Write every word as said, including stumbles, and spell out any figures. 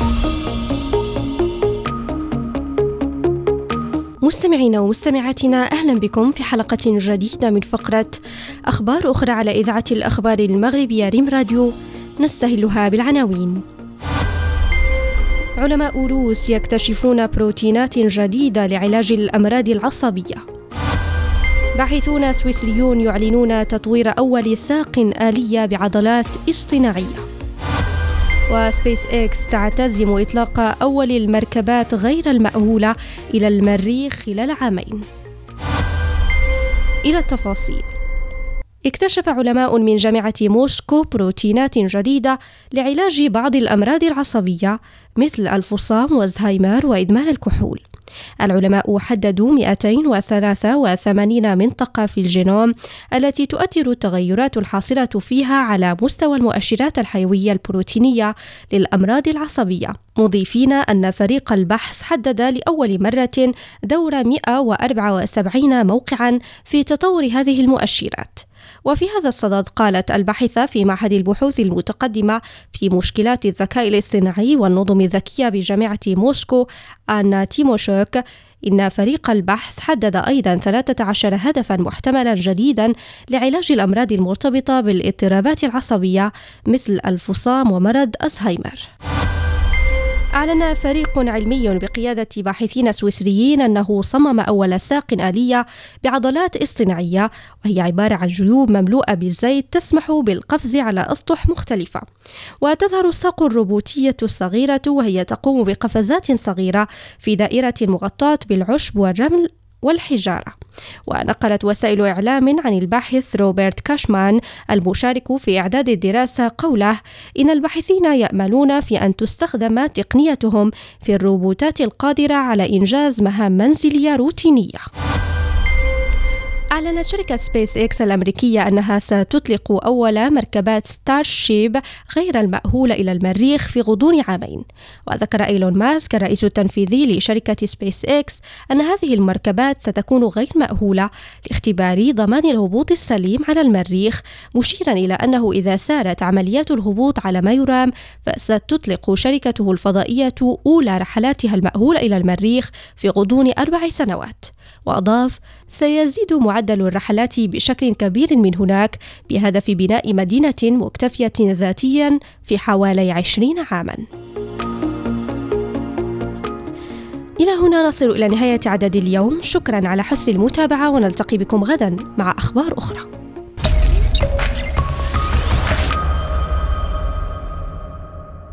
مستمعينا ومستمعاتنا، أهلا بكم في حلقة جديدة من فقرة أخبار أخرى على إذاعة الأخبار المغربية ريم راديو، نستهلها بالعناوين. علماء روس يكتشفون بروتينات جديدة لعلاج الأمراض العصبية. باحثون سويسريون يعلنون تطوير أول ساق آلية بعضلات اصطناعية. وسبيس إكس تعتزم إطلاق أول المركبات غير المأهولة إلى المريخ خلال عامين. إلى التفاصيل. اكتشف علماء من جامعة موسكو بروتينات جديدة لعلاج بعض الأمراض العصبية مثل الفصام والزهايمر وإدمان الكحول. العلماء حددوا مئتين وثلاثة وثمانين منطقة في الجينوم التي تؤثر التغيرات الحاصلة فيها على مستوى المؤشرات الحيوية البروتينية للأمراض العصبية، مضيفين أن فريق البحث حدد لأول مرة دور مئة وأربعة وسبعين موقعاً في تطور هذه المؤشرات. وفي هذا الصدد قالت الباحثة في معهد البحوث المتقدمة في مشكلات الذكاء الاصطناعي والنظم الذكية بجامعة موسكو آنا تيموشوك إن فريق البحث حدد أيضا ثلاثة عشر هدفا محتملا جديدا لعلاج الأمراض المرتبطة بالاضطرابات العصبية مثل الفصام ومرض الزهايمر. أعلن فريق علمي بقيادة باحثين سويسريين أنه صمم أول ساق آلية بعضلات اصطناعية، وهي عبارة عن جيوب مملوءة بالزيت تسمح بالقفز على أسطح مختلفة. وتظهر الساق الروبوتية الصغيرة وهي تقوم بقفزات صغيرة في دائرة مغطاة بالعشب والرمل والحجارة. ونقلت وسائل إعلام عن الباحث روبرت كاشمان المشارك في إعداد الدراسة قوله إن الباحثين يأملون في أن تستخدم تقنيتهم في الروبوتات القادرة على إنجاز مهام منزلية روتينية. أعلنت شركة سبيس إكس الأمريكية أنها ستطلق أول مركبات ستار شيب غير المأهولة إلى المريخ في غضون عامين. وذكر إيلون ماسك الرئيس التنفيذي لشركة سبيس إكس أن هذه المركبات ستكون غير مأهولة لاختبار ضمان الهبوط السليم على المريخ، مشيرا إلى أنه إذا سارت عمليات الهبوط على ما يرام فستطلق شركته الفضائية أولى رحلاتها المأهولة إلى المريخ في غضون أربع سنوات. وأضاف: سيزيد معدل الرحلات بشكل كبير من هناك بهدف بناء مدينة مكتفية ذاتيا في حوالي عشرين عاما. إلى هنا نصل إلى نهاية عدد اليوم. شكرا على حسن المتابعة، ونلتقي بكم غدا مع أخبار أخرى.